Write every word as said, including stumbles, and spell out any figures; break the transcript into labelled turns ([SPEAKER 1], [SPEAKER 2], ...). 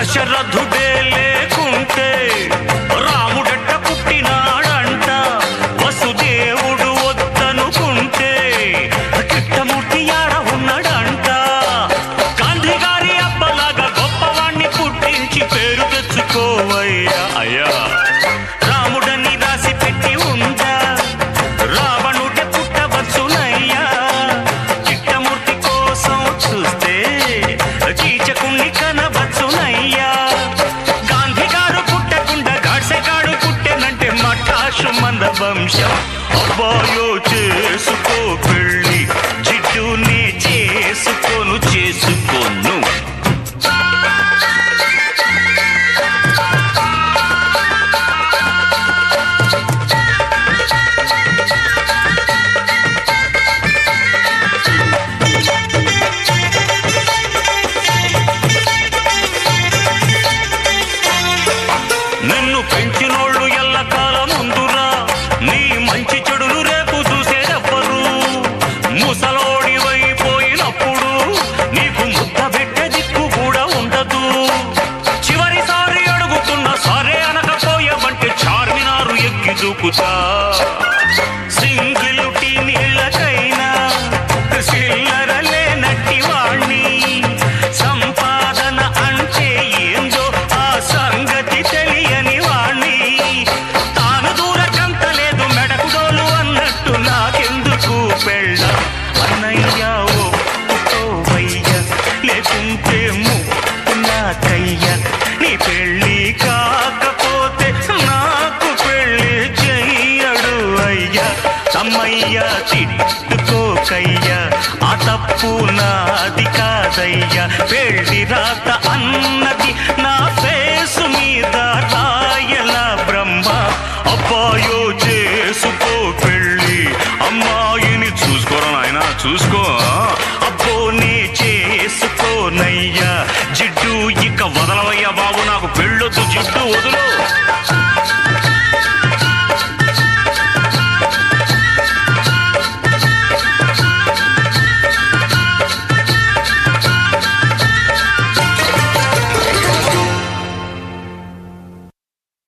[SPEAKER 1] దశరథుడే లేకుంటే రాముడెట్ట పుట్టినాడంట, వసుదేవుడు వద్దనుకుంటే కృష్ణమూర్తి ఆడ ఉన్నాడంట. గాంధీ గారి అబ్బలాగా గొప్పవాణ్ణి పుట్టించి పేరు తెచ్చుకోవయ్యా. అయ్యా రాముడని రాసి పెట్టి ఉందా, రావణుడే పుట్టవచ్చునయ్యా. కృష్ణమూర్తి కోసం చూస్తే కీచకుణ్ణి కనవచ్చునయ్యా. గాంధీ గారు పుట్టకుండా గాడ్సెగాడు పుట్టెనంటే మఠాషు మన వంశం. అబ్బాయో చేసుకో పెళ్ళి, జిడ్డునే చేసుకోను చేసుకోను. నిన్ను పెంచినోళ్ళు ఎల్లకాలం ముందురా, నీ మంచి చెడులు రేపు చూసేదెవ్వరు. ముసలోడివైపోయినప్పుడు నీకు ముద్ద పెట్టే దిక్కు కూడా ఉండదు. చివరిసారి అడుగుతున్నా సరే అనకపోయావంటే చార్మినారు ఎక్కి దూకుతా. సింగిలుటి నీళ్ళకైనా చిల్లర లేనట్టి వాణ్ణి, సంపాదన అంటే ఏందో ఆ సంగతి తెలియని వాణ్ణి. తాను దూరకంత లేదు మెడకు డోలు అన్నట్టు నాకెందుకు పెళ్ళ. అన్నయ్యా ఒప్పుకోవయ్య, లేకుంటే ముప్పు నాకయ్య. నీ పెళ్ళి కాకపోతే నాకు పెళ్ళి చెయ్యడు అయ్యా. తమ్మయ్య తిట్టుకోకయ్యా, ఆ తప్పు నాది కాదయ్యా. పెళ్ళి రాత అన్నది నా ఫేసు మీద రాయల బ్రహ్మ. అబ్బాయో చేసుకో పెళ్ళి, అమ్మాయిని చూసుకోరా నాయనా చూసుకో. అబ్బో నే చేసుకోనయ్యా, జిడ్డు ఇక వదలవయ్యా బాబు, నాకు పెళ్ళొద్దు జిడ్డు వదులు.